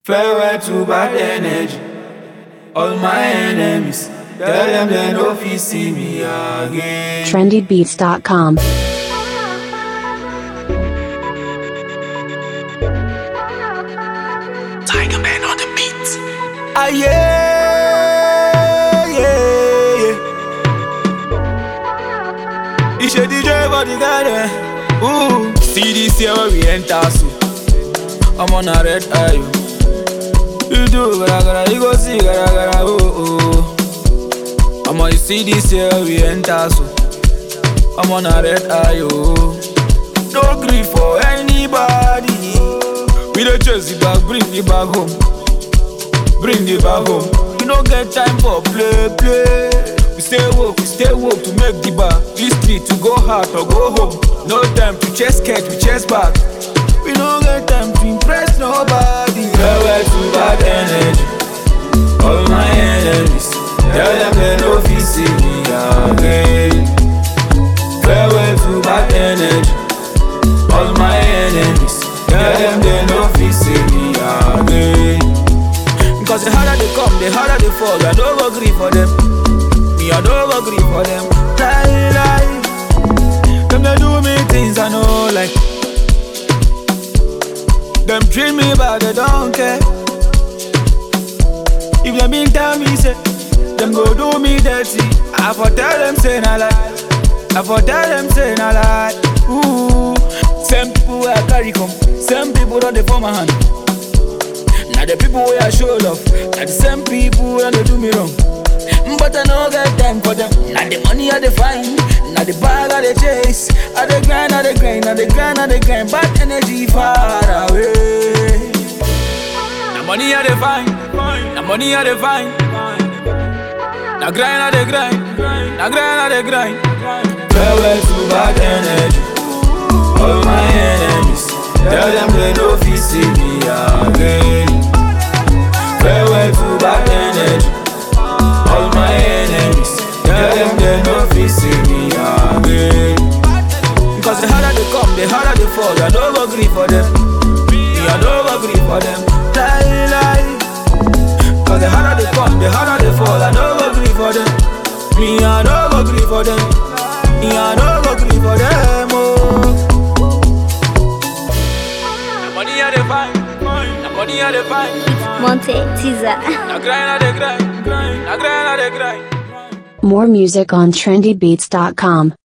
Farewell to bad energy. All my enemies, tell them they no fit see me again. trendybeats.com. Tiger Man on the beat. Ah yeah, yeah, yeah. It's a DJ for the garden. Ooh, see this year where we enter so. I'm on a red eye. You do gara gara, you go see gara gara. Oh oh. I'm on, you see this year where we enter so. I'm on a red eye. Oh, no grief for anybody. We don't chase it back, bring it back home. Bring it back home. We don't get time for play. We stay woke to make the bar. This street to go hard or go home. No time to chase catch, we chase back. We don't get time to impress nobody. Farewell to bad energy. All my enemies, tell them they no fit see me again. Farewell to bad energy. All my enemies, tell them they no fit see me again. Cause the harder they come, the harder they fall. I don't agree for them. Me, I don't agree for them. Lie. Them they do me things I know like. Them treat me bad, they don't care. If them been tell me say, them go do me dirty, I for tell them say na lie. I for tell them say na lie. Ooh, same people I carry come, same people don't they form my hand. Now the people where I show love, now the same people when they do me wrong. But I no get time for them. Now the money I they find, now the bag I they chase. I they grind, I they grind, I they grind, I they grind. Bad energy far away. Now money I they find, now money I they find. Now grind, I they grind, now grind, I they grind. Farewell to bad energy. All my enemies, tell them they no fit see me again. Farewell to bad energy. All my enemies, tell them they no fit see me again. Cause the harder they come, the harder they fall. I don't agree for them. Me, I don't agree for them. Lie. Cause the harder they come, the harder they fall. I don't agree for them. Me, I don't agree for them. Me, I don't agree for them. Oh. The money I they find, the money I they find. Monte Tiza. Now grind, I they grind. Now grind, I they grind. More music on trendybeats.com.